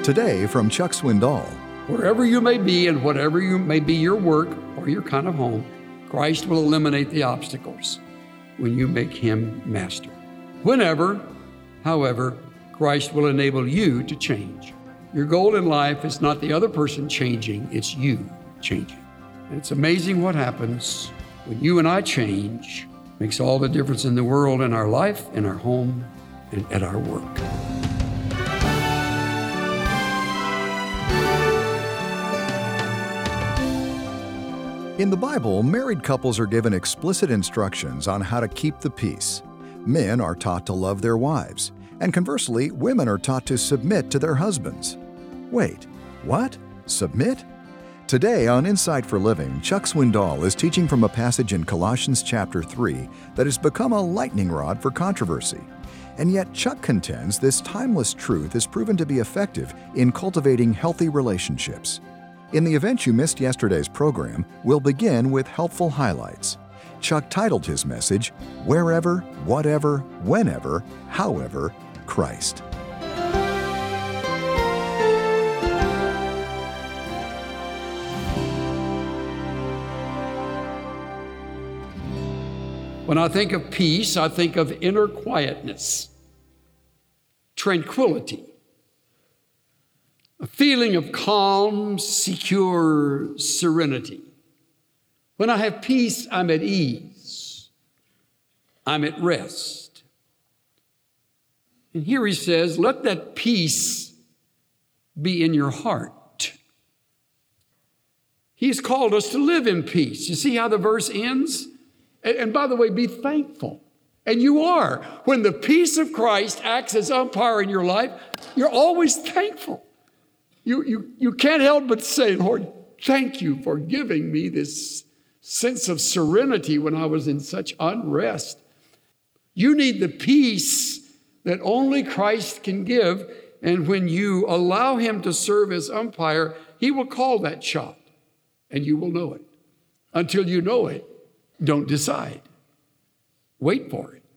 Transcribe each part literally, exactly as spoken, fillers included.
Today from Chuck Swindoll. Wherever you may be and whatever you may be your work or your kind of home, Christ will eliminate the obstacles when you make him master. Whenever, however, Christ will enable you to change. Your goal in life is not the other person changing, it's you changing. And it's amazing what happens when you and I change. It makes all the difference in the world, in our life, in our home, and at our work. In the Bible, married couples are given explicit instructions on how to keep the peace. Men are taught to love their wives, and conversely, women are taught to submit to their husbands. Wait, what? Submit? Today on Insight for Living, Chuck Swindoll is teaching from a passage in Colossians chapter three that has become a lightning rod for controversy. And yet Chuck contends this timeless truth is proven to be effective in cultivating healthy relationships. In the event you missed yesterday's program, we'll begin with helpful highlights. Chuck titled his message, Wherever, Whatever, Whenever, However, Christ. When I think of peace, I think of inner quietness, tranquility, a feeling of calm, secure serenity. When I have peace, I'm at ease. I'm at rest. And here he says, let that peace be in your heart. He's called us to live in peace. You see how the verse ends? And by the way, be thankful. And you are. When the peace of Christ acts as umpire in your life, you're always thankful. You, you, you can't help but say, Lord, thank you for giving me this sense of serenity when I was in such unrest. You need the peace that only Christ can give. And when you allow him to serve as umpire, he will call that shot and you will know it. Until you know it, don't decide. Wait for it.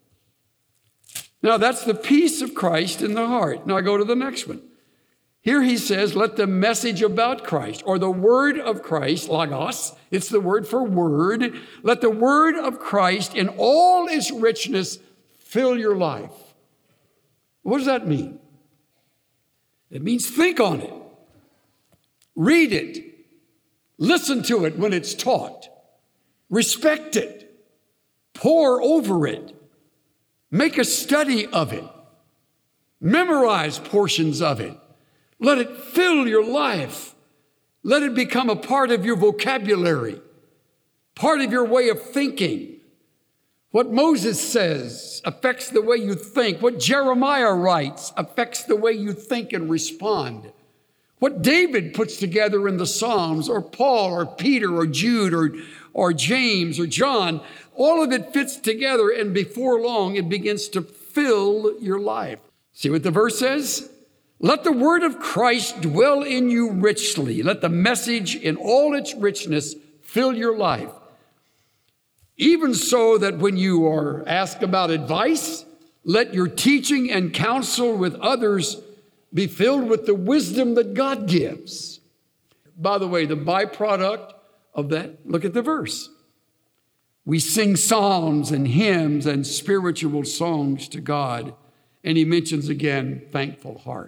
Now that's the peace of Christ in the heart. Now I go to the next one. Here he says, let the message about Christ, or the word of Christ, logos, it's the word for word, let the word of Christ in all its richness fill your life. What does that mean? It means think on it, read it, listen to it when it's taught, respect it, pore over it, make a study of it, memorize portions of it. Let it fill your life. Let it become a part of your vocabulary, part of your way of thinking. What Moses says affects the way you think. What Jeremiah writes affects the way you think and respond. What David puts together in the Psalms, or Paul, or Peter, or Jude, or, or James, or John, all of it fits together, and before long, it begins to fill your life. See what the verse says? Let the word of Christ dwell in you richly. Let the message in all its richness fill your life. Even so that when you are asked about advice, let your teaching and counsel with others be filled with the wisdom that God gives. By the way, the byproduct of that, look at the verse. We sing psalms and hymns and spiritual songs to God. And he mentions again, thankful heart.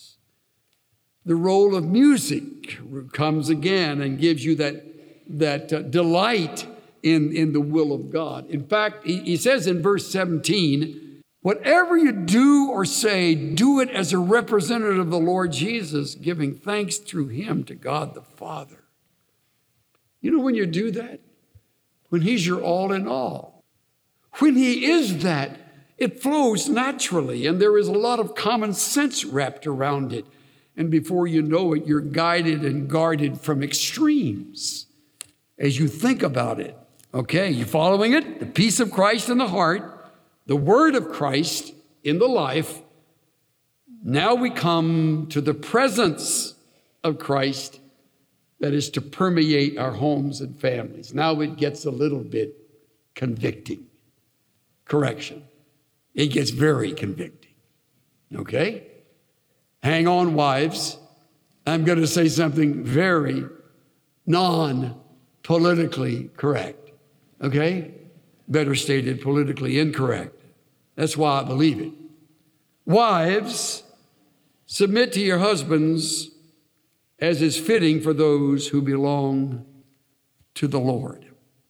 The role of music comes again and gives you that, that uh, delight in, in the will of God. In fact, he, he says in verse seventeen, whatever you do or say, do it as a representative of the Lord Jesus, giving thanks through him to God the Father. You know when you do that? When he's your all in all. When he is that, it flows naturally, and there is a lot of common sense wrapped around it. And before you know it, you're guided and guarded from extremes as you think about it. Okay, you following it? The peace of Christ in the heart, the word of Christ in the life. Now we come to the presence of Christ that is to permeate our homes and families. Now it gets a little bit convicting. Correction. It gets very convicting. Okay? Hang on, wives. I'm going to say something very non-politically correct, okay? Better stated, politically incorrect. That's why I believe it. Wives, submit to your husbands as is fitting for those who belong to the Lord.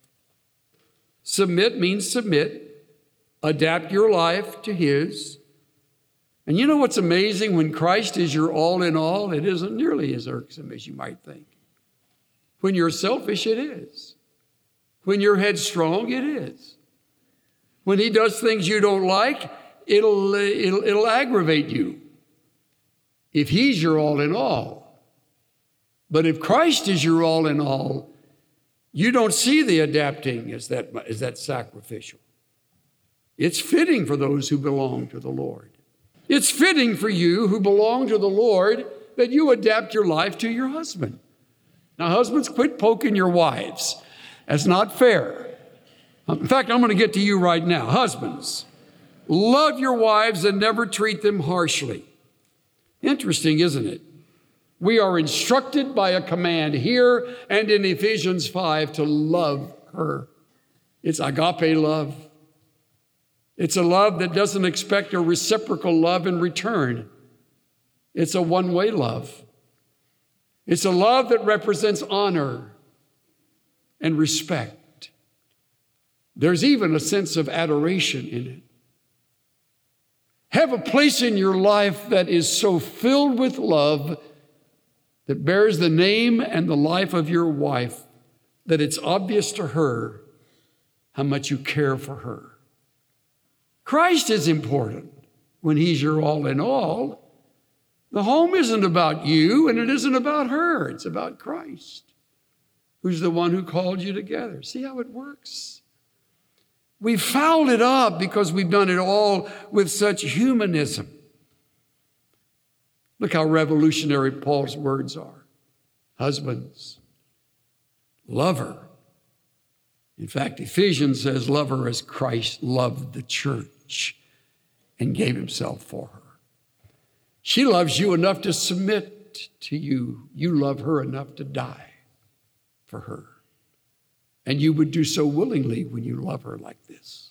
Submit means submit. Adapt your life to His. And you know what's amazing? When Christ is your all in all, it isn't nearly as irksome as you might think. When you're selfish, it is. When you're headstrong, it is. When He does things you don't like, it'll, it'll, it'll aggravate you. If He's your all in all. But if Christ is your all in all, you don't see the adapting as that, as that sacrificial. It's fitting for those who belong to the Lord. It's fitting for you who belong to the Lord that you adapt your life to your husband. Now, husbands, quit poking your wives. That's not fair. In fact, I'm going to get to you right now. Husbands, love your wives and never treat them harshly. Interesting, isn't it? We are instructed by a command here and in Ephesians five to love her. It's agape love. It's a love that doesn't expect a reciprocal love in return. It's a one-way love. It's a love that represents honor and respect. There's even a sense of adoration in it. Have a place in your life that is so filled with love that bears the name and the life of your wife, that it's obvious to her how much you care for her. Christ is important when He's your all in all. The home isn't about you and it isn't about her. It's about Christ, who's the one who called you together. See how it works? We've fouled it up because we've done it all with such humanism. Look how revolutionary Paul's words are. Husbands, love her. In fact, Ephesians says, love her as Christ loved the church and gave Himself for her. She loves you enough to submit to you. You love her enough to die for her. And you would do so willingly when you love her like this.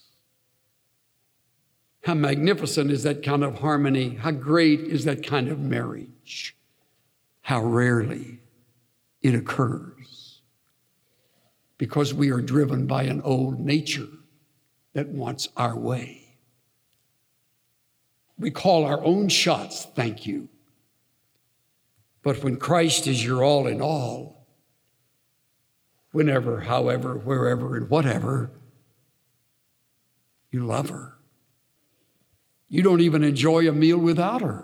How magnificent is that kind of harmony? How great is that kind of marriage? How rarely it occurs. Because we are driven by an old nature that wants our way. We call our own shots, thank you. But when Christ is your all in all, whenever, however, wherever, and whatever, you love her. You don't even enjoy a meal without her.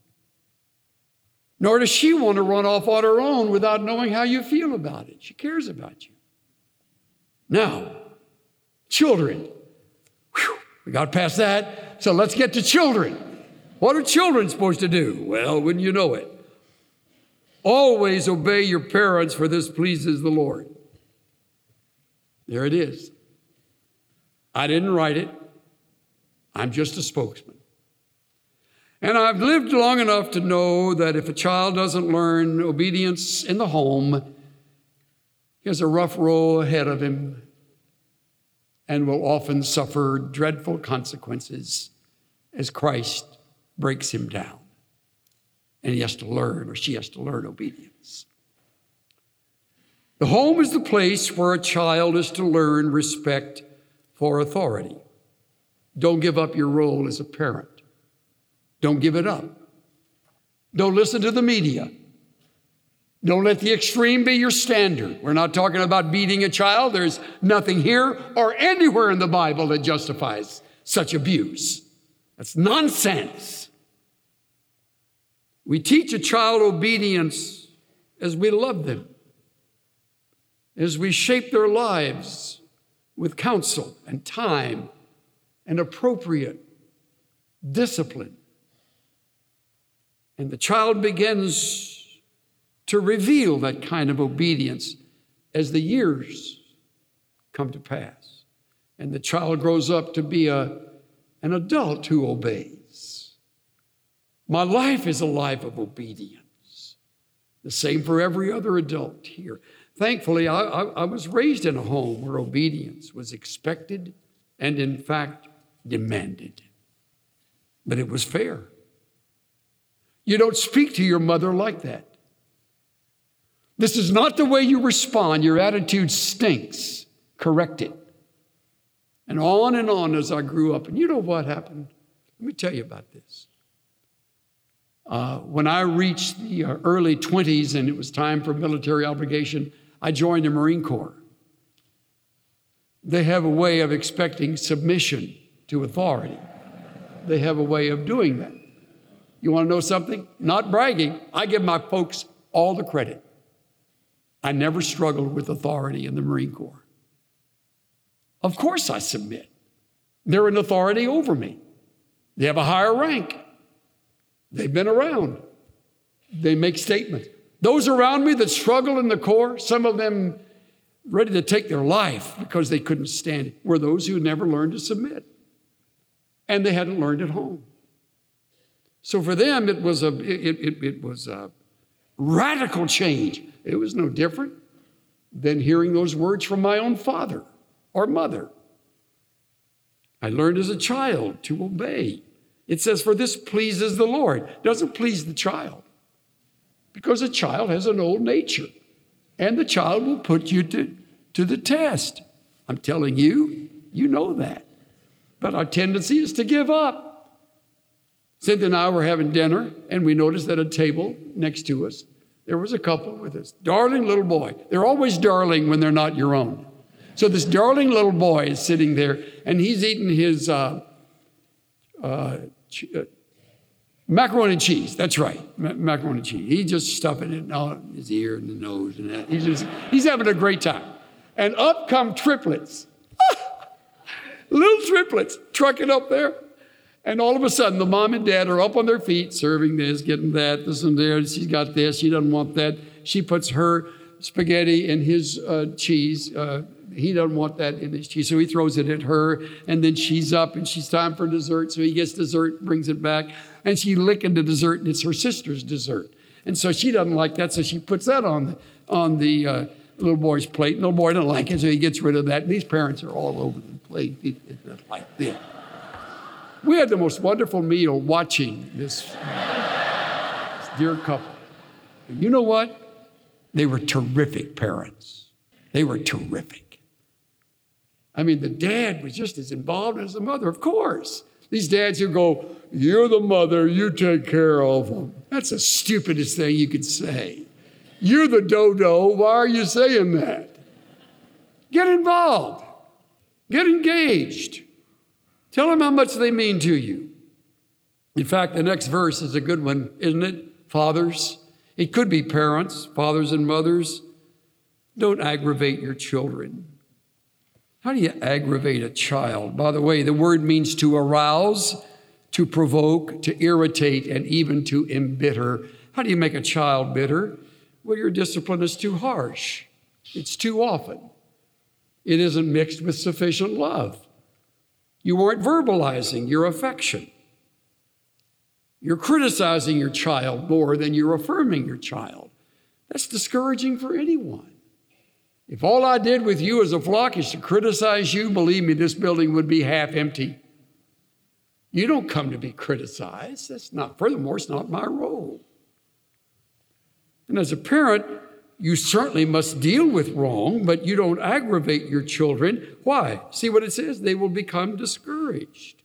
Nor does she want to run off on her own without knowing how you feel about it. She cares about you. Now, children. Whew, we got past that. So let's get to children. What are children supposed to do? Well, wouldn't you know it? Always obey your parents, for this pleases the Lord. There it is. I didn't write it. I'm just a spokesman. And I've lived long enough to know that if a child doesn't learn obedience in the home, he has a rough road ahead of him and will often suffer dreadful consequences as Christ breaks him down. And he has to learn, or she has to learn obedience. The home is the place where a child is to learn respect for authority. Don't give up your role as a parent. Don't give it up. Don't listen to the media. Don't let the extreme be your standard. We're not talking about beating a child. There's nothing here or anywhere in the Bible that justifies such abuse. That's nonsense. We teach a child obedience as we love them, as we shape their lives with counsel and time and appropriate discipline. And the child begins to reveal that kind of obedience as the years come to pass. And the child grows up to be a, an adult who obeys. My life is a life of obedience. The same for every other adult here. Thankfully, I, I, I was raised in a home where obedience was expected and, in fact, demanded. But it was fair. You don't speak to your mother like that. This is not the way you respond. Your attitude stinks. Correct it. And on and on as I grew up. And you know what happened? Let me tell you about this. Uh, when I reached the uh, early twenties and it was time for military obligation, I joined the Marine Corps. They have a way of expecting submission to authority. They have a way of doing that. You want to know something? Not bragging. I give my folks all the credit. I never struggled with authority in the Marine Corps. Of course I submit. They're an authority over me. They have a higher rank. They've been around. They make statements. Those around me that struggle in the Corps, some of them ready to take their life because they couldn't stand it, were those who never learned to submit. And they hadn't learned at home. So for them, it was a, it, it, it was a radical change. It was no different than hearing those words from my own father or mother. I learned as a child to obey. It says, for this pleases the Lord. It doesn't please the child. Because a child has an old nature. And the child will put you to, to the test. I'm telling you, you know that. But our tendency is to give up. Cynthia and I were having dinner, and we noticed at a table next to us, there was a couple with this darling little boy. They're always darling when they're not your own. So this darling little boy is sitting there, and he's eating his uh, uh, ch- uh, macaroni and cheese. That's right, Ma- macaroni and cheese. He's just stuffing it in his ear and the nose and that. He's just he's having a great time. And up come triplets, little triplets, trucking up there. And all of a sudden, the mom and dad are up on their feet, serving this, getting that, this and there. She's got this. She doesn't want that. She puts her spaghetti in his uh, cheese. Uh, he doesn't want that in his cheese. So he throws it at her. And then she's up, and she's time for dessert. So he gets dessert, brings it back. And she's licking the dessert, and it's her sister's dessert. And so she doesn't like that. So she puts that on the, on the uh, little boy's plate. And the little boy doesn't like it, so he gets rid of that. And these parents are all over the plate. It's like this. We had the most wonderful meal watching this, this dear couple. And you know what? They were terrific parents. They were terrific. I mean, the dad was just as involved as the mother, of course. These dads who go, you're the mother, you take care of them. That's the stupidest thing you could say. You're the dodo, why are you saying that? Get involved. Get engaged. Tell them how much they mean to you. In fact, the next verse is a good one, isn't it? Fathers. It could be parents, fathers and mothers. Don't aggravate your children. How do you aggravate a child? By the way, the word means to arouse, to provoke, to irritate, and even to embitter. How do you make a child bitter? Well, your discipline is too harsh. It's too often. It isn't mixed with sufficient love. You aren't verbalizing your affection. You're criticizing your child more than you're affirming your child. That's discouraging for anyone. If all I did with you as a flock is to criticize you, believe me, this building would be half empty. You don't come to be criticized. That's not, furthermore, it's not my role. And as a parent, you certainly must deal with wrong, but you don't aggravate your children. Why? See what it says? They will become discouraged.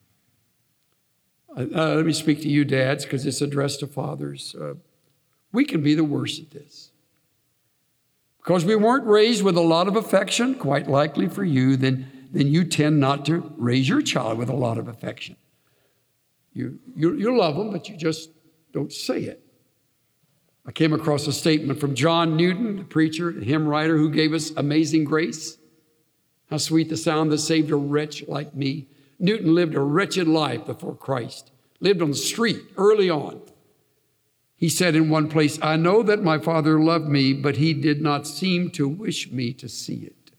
Uh, uh, let me speak to you, dads, because it's addressed to fathers. Uh, we can be the worst at this. Because we weren't raised with a lot of affection, quite likely for you, then, then you tend not to raise your child with a lot of affection. You, you, you love them, but you just don't say it. I came across a statement from John Newton, the preacher, the hymn writer who gave us Amazing Grace. How sweet the sound that saved a wretch like me. Newton lived a wretched life before Christ, lived on the street early on. He said in one place, I know that my Father loved me, but he did not seem to wish me to see it.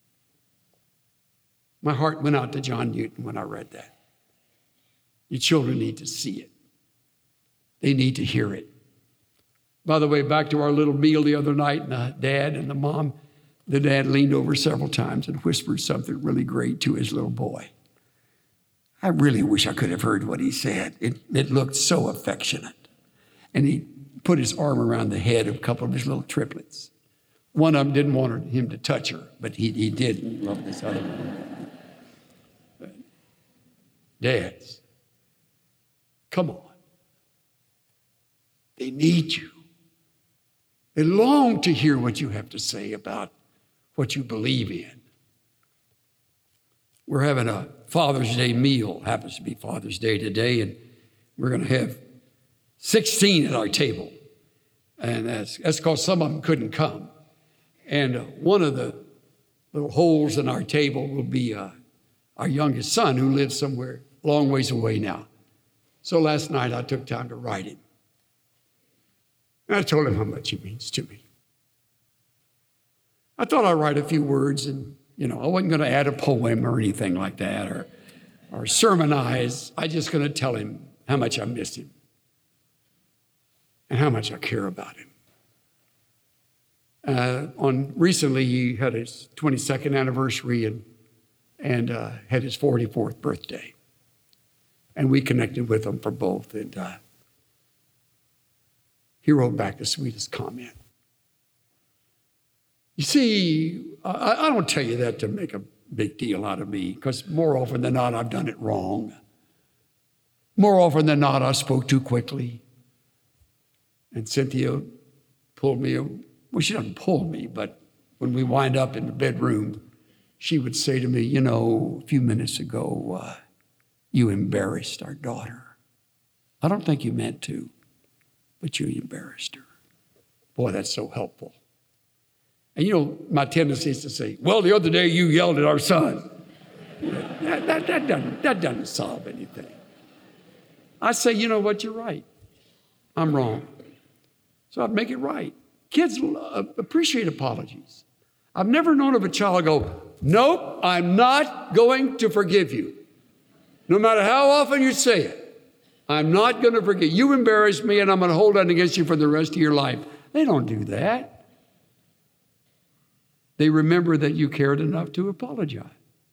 My heart went out to John Newton when I read that. Your children need to see it. They need to hear it. By the way, back to our little meal the other night, and the dad and the mom, the dad leaned over several times and whispered something really great to his little boy. I really wish I could have heard what he said. It, it looked so affectionate. And he put his arm around the head of a couple of his little triplets. One of them didn't want him to touch her, but he, he did love this other one. But dads, come on. They need you. They long to hear what you have to say about what you believe in. We're having a Father's Day meal. Happens to be Father's Day today, and we're going to have sixteen at our table. And that's that's because some of them couldn't come. And uh, one of the little holes in our table will be uh, our youngest son, who lives somewhere a long ways away now. So last night I took time to write him. And I told him how much he means to me. I thought I'd write a few words, and you know, I wasn't going to add a poem or anything like that, or or sermonize. I just going to tell him how much I miss him and how much I care about him. Uh, on recently, he had his twenty-second anniversary and and uh, had his forty-fourth birthday, and we connected with him for both. And uh, he wrote back the sweetest comment. You see, I, I don't tell you that to make a big deal out of me, because more often than not, I've done it wrong. More often than not, I spoke too quickly. And Cynthia pulled me, well, she doesn't pull me, but when we wind up in the bedroom, she would say to me, you know, a few minutes ago, uh, you embarrassed our daughter. I don't think you meant to, but you embarrassed her. Boy, that's so helpful. And you know, my tendency is to say, well, the other day you yelled at our son. that, that, that, doesn't, that doesn't solve anything. I say, you know what, you're right. I'm wrong. So I'd make it right. Kids appreciate apologies. I've never known of a child go, nope, I'm not going to forgive you. No matter how often you say it, I'm not going to forgive you. You embarrassed me, and I'm going to hold that against you for the rest of your life. They don't do that. They remember that you cared enough to apologize.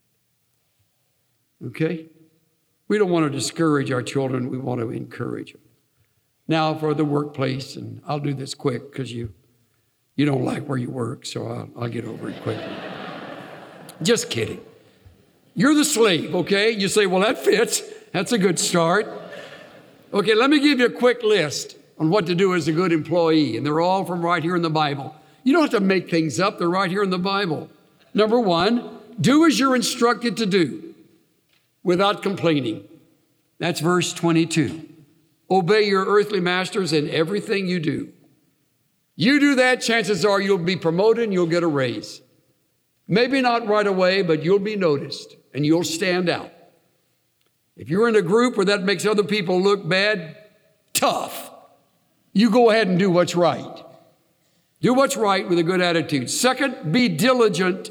Okay? We don't want to discourage our children. We want to encourage them. Now for the workplace, and I'll do this quick because you, you don't like where you work, so I'll, I'll get over it quickly. Just kidding. You're the slave, okay? You say, well, that fits. That's a good start. Okay, let me give you a quick list on what to do as a good employee, and they're all from right here in the Bible. You don't have to make things up. They're right here in the Bible. Number one, do as you're instructed to do without complaining. That's verse twenty-two. Obey your earthly masters in everything you do. You do that, chances are you'll be promoted and you'll get a raise. Maybe not right away, but you'll be noticed and you'll stand out. If you're in a group where that makes other people look bad, tough. You go ahead and do what's right. Do what's right with a good attitude. Second, be diligent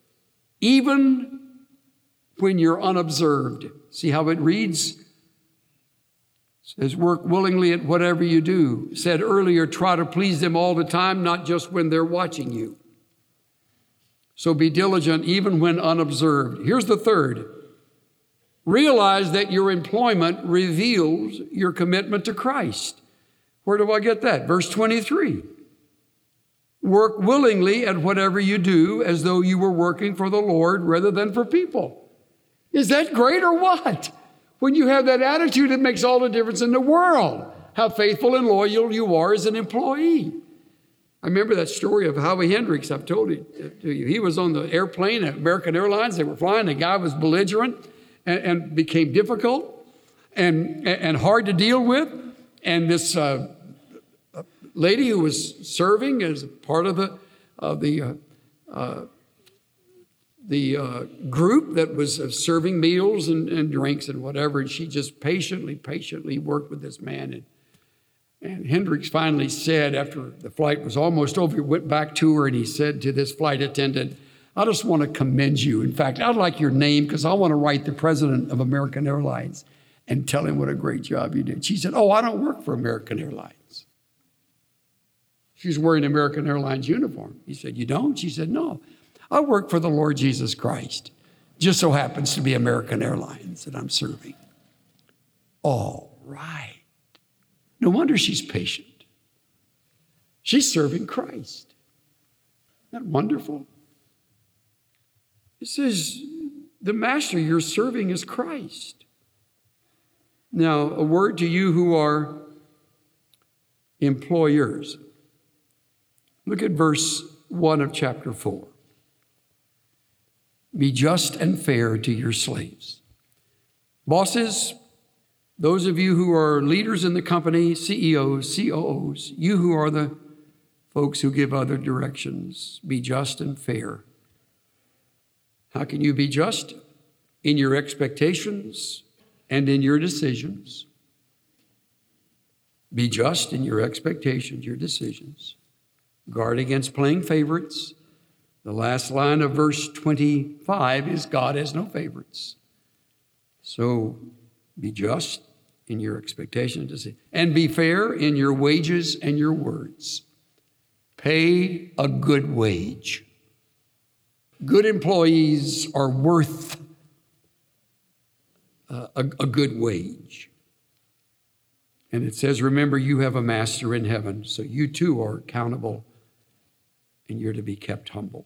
even when you're unobserved. See how it reads? It says, work willingly at whatever you do. Said earlier, try to please them all the time, not just when they're watching you. So be diligent even when unobserved. Here's the third. Realize that your employment reveals your commitment to Christ. Where do I get that? Verse twenty-three. Work willingly at whatever you do as though you were working for the Lord rather than for people. Is that great or what? When you have that attitude, it makes all the difference in the world. How faithful and loyal you are as an employee. I remember that story of Howie Hendricks. I've told it to you. He was on the airplane at American Airlines. They were flying. The guy was belligerent and, and became difficult and, and hard to deal with. And this uh, lady who was serving as part of the of the uh, uh, the uh, group that was uh, serving meals and, and drinks and whatever, and she just patiently, patiently worked with this man. And, and Hendricks finally said, after the flight was almost over, he went back to her and he said to this flight attendant, I just want to commend you. In fact, I'd like your name because I want to write the president of American Airlines. and tell him what a great job you did. She said, oh, I don't work for American Airlines. She was wearing an American Airlines uniform. He said, you don't? She said, no, I work for the Lord Jesus Christ. Just so happens to be American Airlines that I'm serving. All right. No wonder she's patient. She's serving Christ. Isn't that wonderful? It says, the master you're serving is Christ. Now, a word to you who are employers. Look at verse one of chapter four. Be just and fair to your slaves. Bosses, those of you who are leaders in the company, C E Os, C O Os, you who are the folks who give other directions, be just and fair. How can you be just? In your expectations and in your decisions. Be just in your expectations, your decisions. Guard against playing favorites. The last line of verse twenty-five is God has no favorites. So be just in your expectations and be fair in your wages and your words. Pay a good wage. Good employees are worth uh, a, a good wage. And it says, remember, you have a master in heaven, so you too are accountable and you're to be kept humble.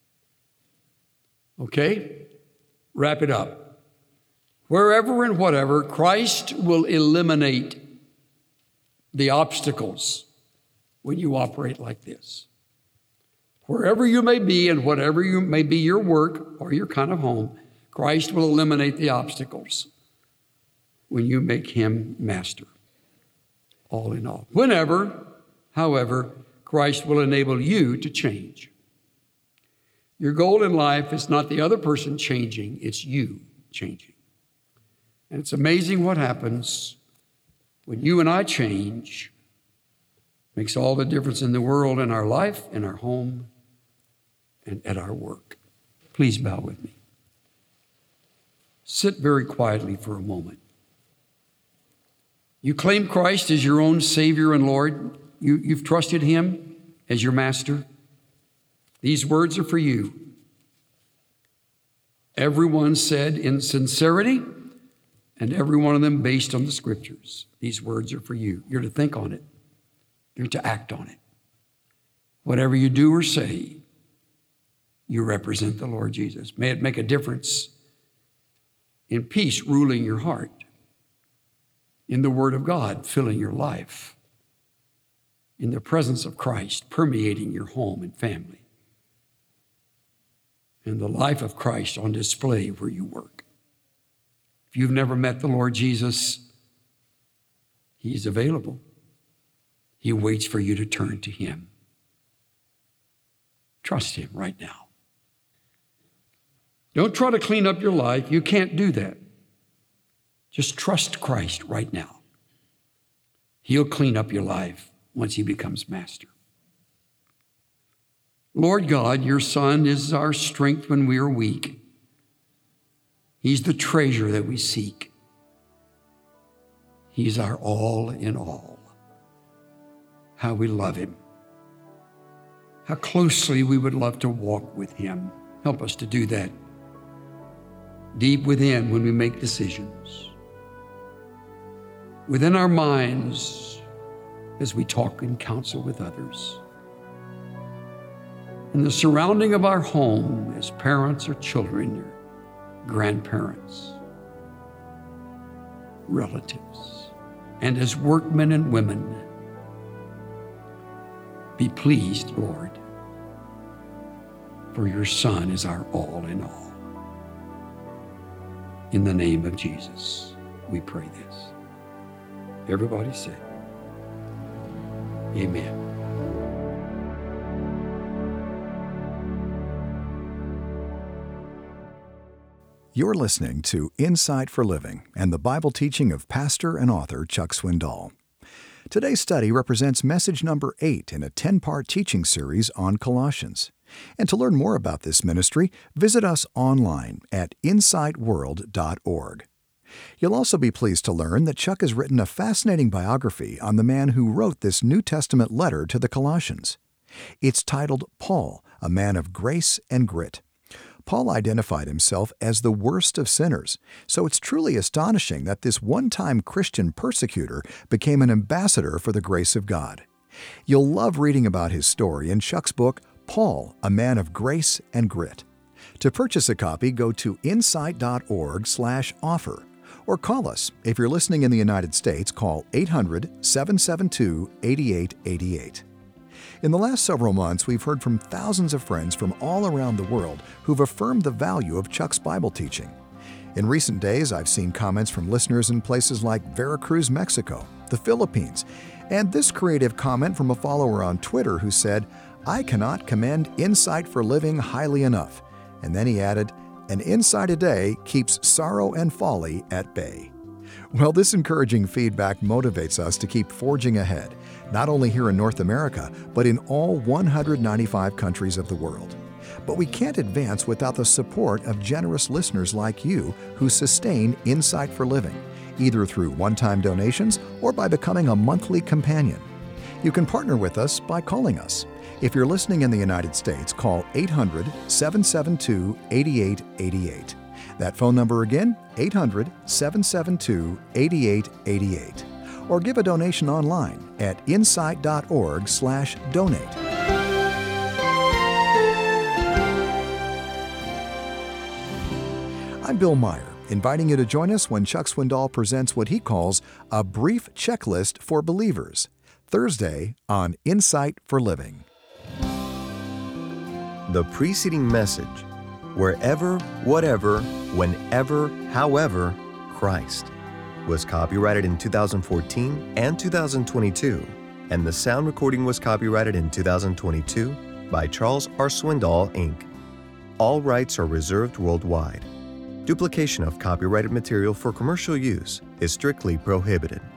Okay? Wrap it up. Wherever and whatever, Christ will eliminate the obstacles when you operate like this. Wherever you may be and whatever you may be your work or your kind of home, Christ will eliminate the obstacles when you make him master. All in all. Whenever, however, Christ will enable you to change. Your goal in life is not the other person changing, it's you changing. And it's amazing what happens when you and I change. Makes all the difference in the world, in our life, in our home, and at our work. Please bow with me. Sit very quietly for a moment. You claim Christ as your own Savior and Lord. You, you've trusted him as your master. These words are for you. Everyone said in sincerity, and every one of them based on the scriptures. These words are for you. You're to think on it. You're to act on it. Whatever you do or say, you represent the Lord Jesus. May it make a difference in peace ruling your heart, in the Word of God filling your life, in the presence of Christ permeating your home and family, and the life of Christ on display where you work. If you've never met the Lord Jesus, he's available. He waits for you to turn to him. Trust him right now. Don't try to clean up your life. You can't do that. Just trust Christ right now. He'll clean up your life once he becomes master. Lord God, your Son is our strength when we are weak. He's the treasure that we seek. He's our all in all. How we love him. How closely we would love to walk with him. Help us to do that deep within when we make decisions. Within our minds as we talk and counsel with others. In the surrounding of our home as parents or children or grandparents, relatives, and as workmen and women. Be pleased, Lord, for your Son is our all in all. In the name of Jesus, we pray this. Everybody said, amen. You're listening to Insight for Living and the Bible teaching of pastor and author Chuck Swindoll. Today's study represents message number eight in a ten-part teaching series on Colossians. And to learn more about this ministry, visit us online at insight world dot org. You'll also be pleased to learn that Chuck has written a fascinating biography on the man who wrote this New Testament letter to the Colossians. It's titled Paul, a Man of Grace and Grit. Paul identified himself as the worst of sinners, so it's truly astonishing that this one-time Christian persecutor became an ambassador for the grace of God. You'll love reading about his story in Chuck's book, Paul, a Man of Grace and Grit. To purchase a copy, go to insight dot org slash offer or call us. If you're listening in the United States, call eight hundred, seven seven two, eight eight eight eight. In the last several months, we've heard from thousands of friends from all around the world who've affirmed the value of Chuck's Bible teaching. In recent days, I've seen comments from listeners in places like Veracruz, Mexico, the Philippines, and this creative comment from a follower on Twitter who said, "I cannot commend Insight for Living highly enough." And then he added, "An insight a day keeps sorrow and folly at bay." Well, this encouraging feedback motivates us to keep forging ahead, not only here in North America, but in all one hundred ninety-five countries of the world. But we can't advance without the support of generous listeners like you who sustain Insight for Living, either through one-time donations or by becoming a monthly companion. You can partner with us by calling us. If you're listening in the United States, call eight hundred, seven seven two, eight eight eight eight. That phone number again, eight hundred, seven seven two, eight eight eight eight. Or give a donation online at insight dot org slash donate. I'm Bill Meyer, inviting you to join us when Chuck Swindoll presents what he calls a brief checklist for believers, Thursday on Insight for Living. The preceding message, Wherever, Whatever, Whenever, However, Christ, was copyrighted in two thousand fourteen and two thousand twenty-two, and the sound recording was copyrighted in two thousand twenty-two by Charles R. Swindoll, Incorporated. All rights are reserved worldwide. Duplication of copyrighted material for commercial use is strictly prohibited.